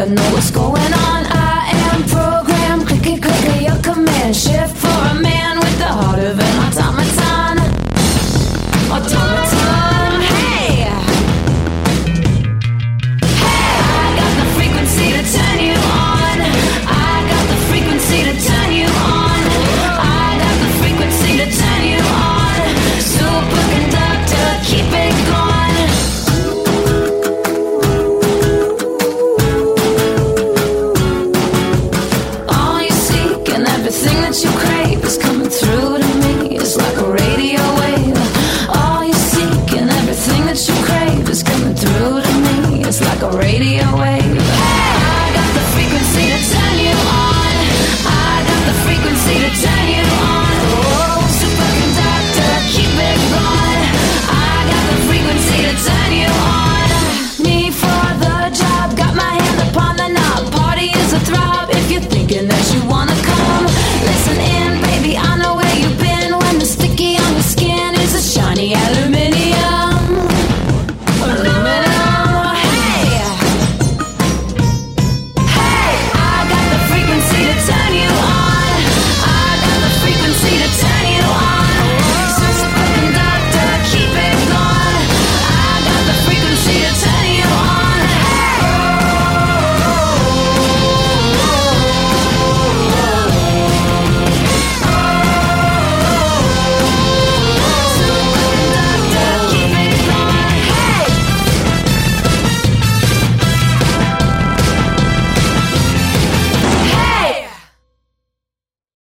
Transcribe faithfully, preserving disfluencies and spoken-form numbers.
know what's going on. I am programmed, clicky clicky, your command shift for a man with the heart of an automaton. Automaton, hey! Hey! I got the frequency to turn you on. I got the frequency to turn you on. I got the frequency to turn you on. Superconductor, keep it going. Everything that you crave is coming through to me. It's like a radio wave. All you seek and everything that you crave is coming through to me. It's like a radio wave. Hey!